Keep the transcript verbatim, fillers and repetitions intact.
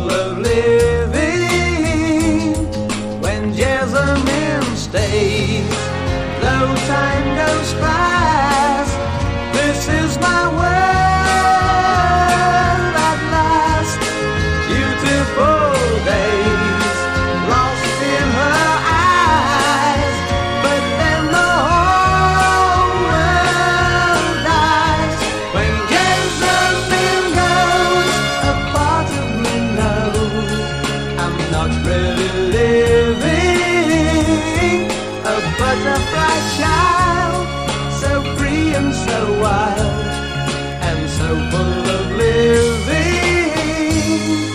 of living when Jessamine stays. Though time goes fast, this is my world at last. Beautiful day.